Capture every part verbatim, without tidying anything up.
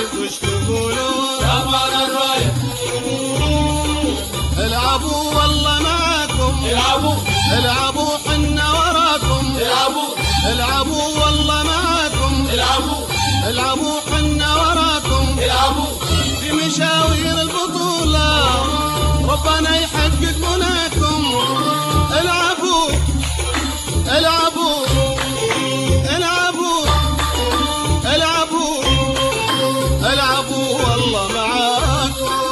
الرايد وش تقولون؟ رفعنا الراية العبوا والله معاكم، العبوا العبوا حنا وراكم، العبوا العبوا والله معاكم، العبوا العبوا حنا وراكم، العبوا في مشاوير البطولة ربنا يحقق مناكم. العبوا العبوا العبوا العبوا العبوا والله معاكم.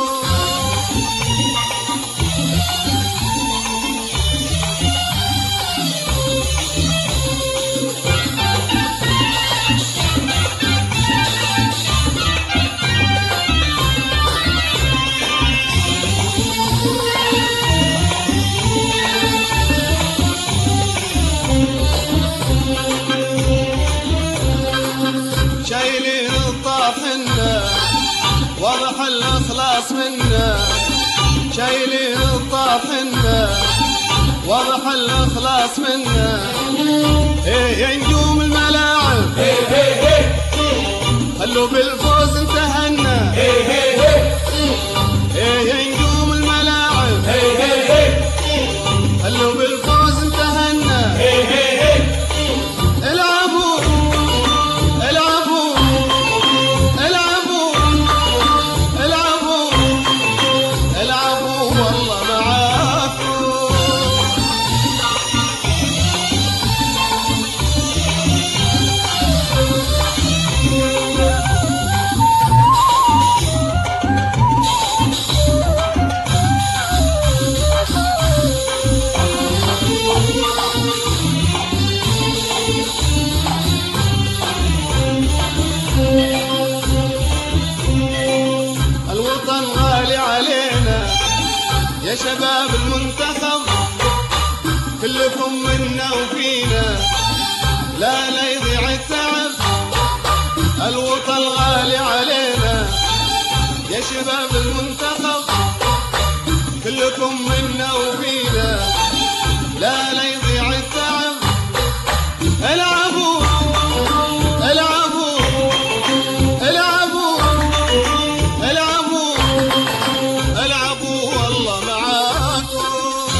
شايلين الطاف حنا واضح الاخلاص منا، شايلين الطاف حنا واضح الاخلاص منا. ايه يا نجوم الملاعب هي هي هي خلوا بالفوز انتهنا. هي هي هي ايه يا نجوم الملاعب هي هي هي خلوا بالفوز انتهنا. هي هي هي العبوا العبوا العبوا العبوا العبوا والله معاكم. الوطن غالي علينا يا شباب المنتخب، كلكم منا وفينا لا لا يضيع التعب. الوطن غالي علينا يا شباب المنتخب، كلكم منا وفينا لا لا يضيع التعب. العبوا العبوا العبوا العبوا العبوا والله معاكم.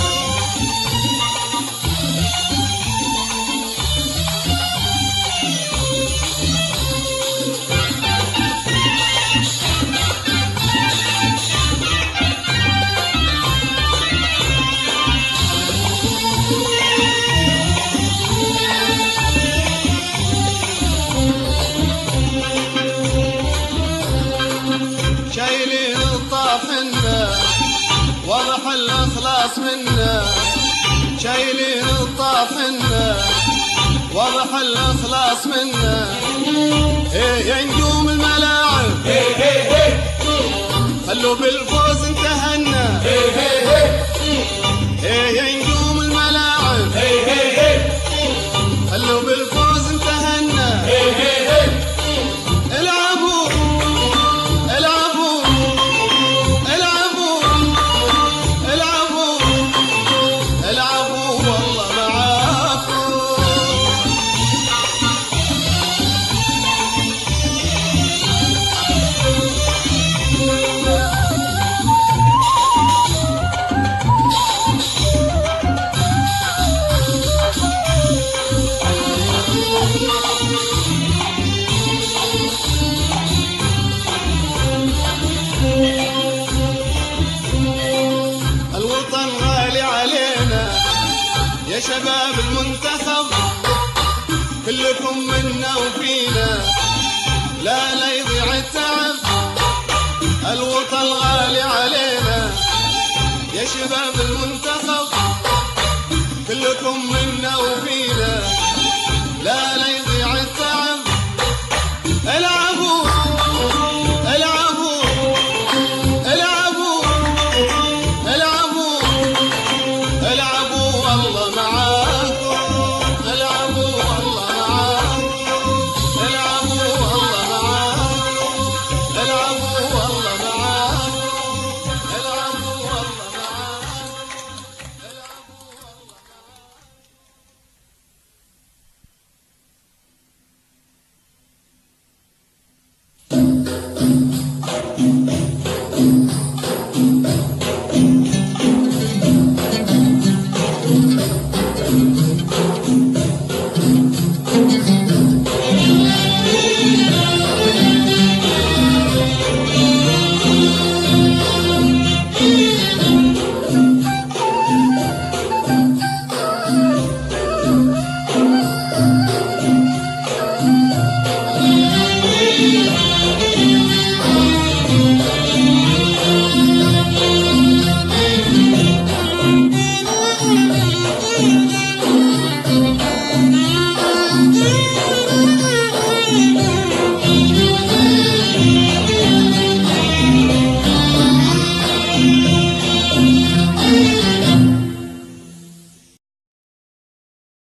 شايلين الطاف حنا واضح الاخلاص منا، شايلين الطاف حنا واضح الاخلاص منا. ايه يا نجوم الملاعب هي هي هي خلوا بالفوز انتهنا. هي هي هي ايه يا نجوم الملاعب هي هي هي خلوا بالفوز انتهنا. هي هي هي العبوا العبوا العبوا العبوا العبوا والله معاكم. الوطن غالي علينا يا شباب المنتخب، كلكم منا وفينا لا لا يضيع التعب. الوطن غالي علينا يا شباب المنتخب، كلكم منا وفينا